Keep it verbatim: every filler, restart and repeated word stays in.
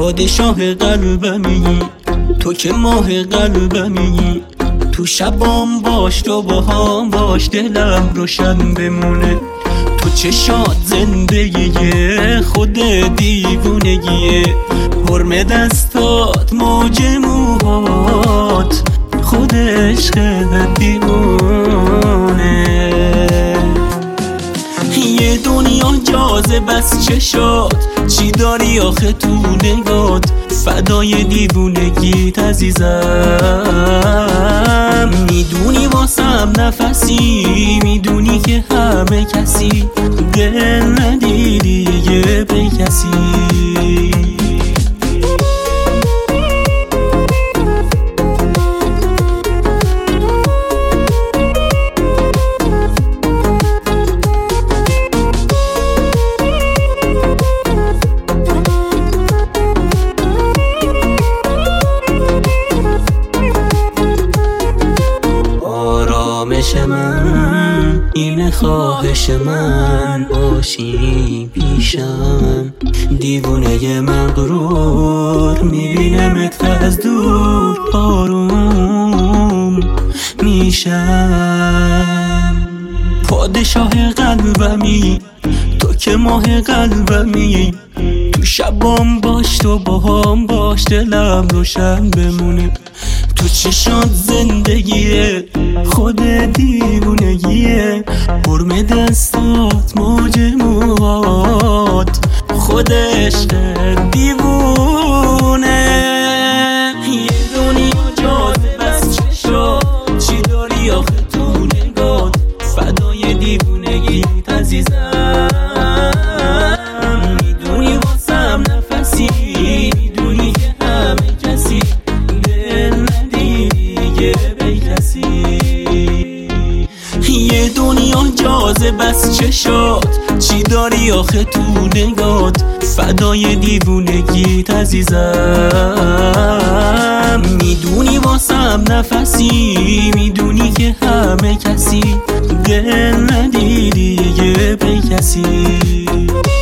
پادشاه قلبمی، تو که ماه قلبمی. تو شبام باش، تو باهام باش، دلم روشن بمونه. تو چشات زندگیه، خود دیوونگیه. حرم دستات، موج موهات، خود عشق دیوونه. یه دنیا جاذبه است چشات، چی داری آخه تو نگات؟ فدای دیوونگیت عزیزم. میدونی واسم نفسی، میدونی که همه کسی دل ندیدی دیگه به کسی. آرامش من این خواهش من، باشی پیشم. دیوونه مغرور میبینمت از دور، آروم میشم. پادشاه قلبمی، تو که ماه قلبمی. تو شبام باش، تو باهام باش، دلم روشن بمونه. تو چشات زندگیه، خود دیوونگیه. حرم دستات، موج موهات، خود عشق دیوونه. یه دنیا جاذبه است چشات، چی داری آخه تو نگات؟ فدای دیوونگیت عزیزم. میدونی واسم نفسی، میدونی که همه کسی یه دنیا جاذبه است چشات، چی داری آخه تو نگات؟ فدای دیوونگیت عزیزم. میدونی واسم نفسی، میدونی که همه کسی دل ندیدی دیگه به کسی.